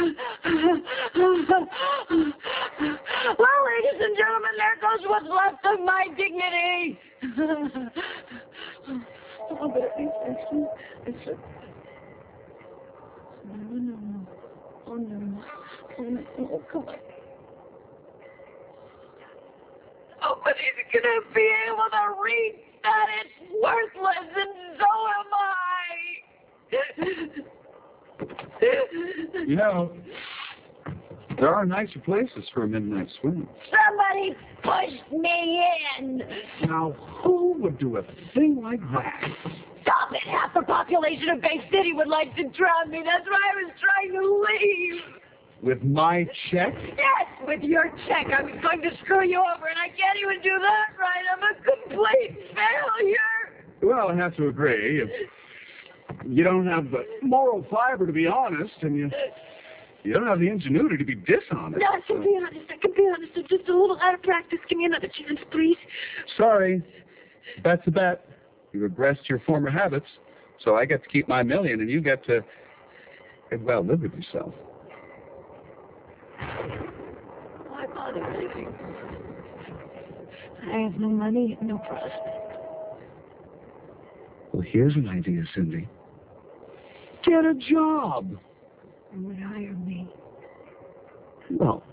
Well, ladies and gentlemen, there goes what's left of my dignity. Oh, but at least it's a... No. Oh, no. Oh, come on. Nobody's gonna be able to read that. It's worthless, and so am I. You know, there are nicer places for a midnight swim. Somebody pushed me in. Now, who would do a thing like that? Stop it. Half the population of Bay City would like to drown me. That's why I was trying to leave. With my check? Yes, with your check. I was going to screw you over, and I can't even do that right. I'm a complete failure. Well, I have to agree. You don't have the moral fiber to be honest, and you don't have the ingenuity to be dishonest. No, I can be honest. I can be honest. I'm just a little out of practice. Give me another chance, please. Sorry. Bet's a bet. You regressed your former habits, so I get to keep my $1 million, and you get to, well, live with yourself. Why bother living? I have no money and no prospect. Well, here's an idea, Cindy. Get a job. Who would hire me? Well,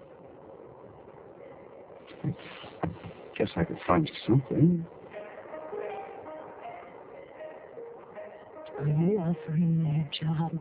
I guess I could find you something. Are you offering me a job?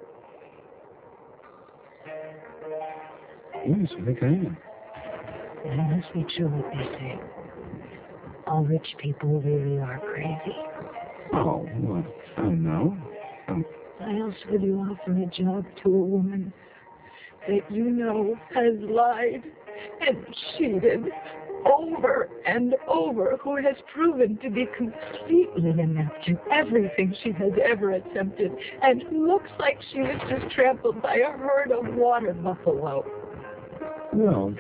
Yes, I think I am. It must be true what they say. All rich people really are crazy. Oh, well, I don't know. Why else would you offer a job to a woman that you know has lied and cheated over and over, who has proven to be completely inept in everything she has ever attempted, and who looks like she was just trampled by a herd of water buffalo? Well,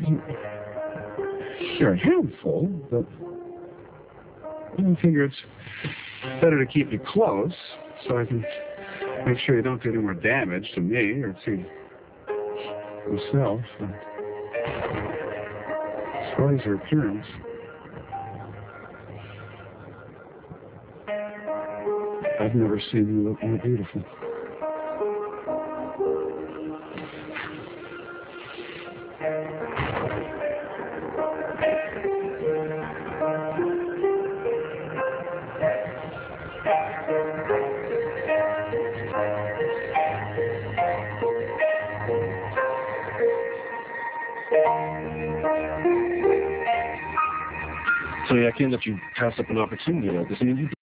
you're a handful, but I figure it's better to keep you close so I can make sure you don't do any more damage to me or to yourself. As far as your appearance, I've never seen you look more beautiful. So I can't let you pass up an opportunity like this. I mean,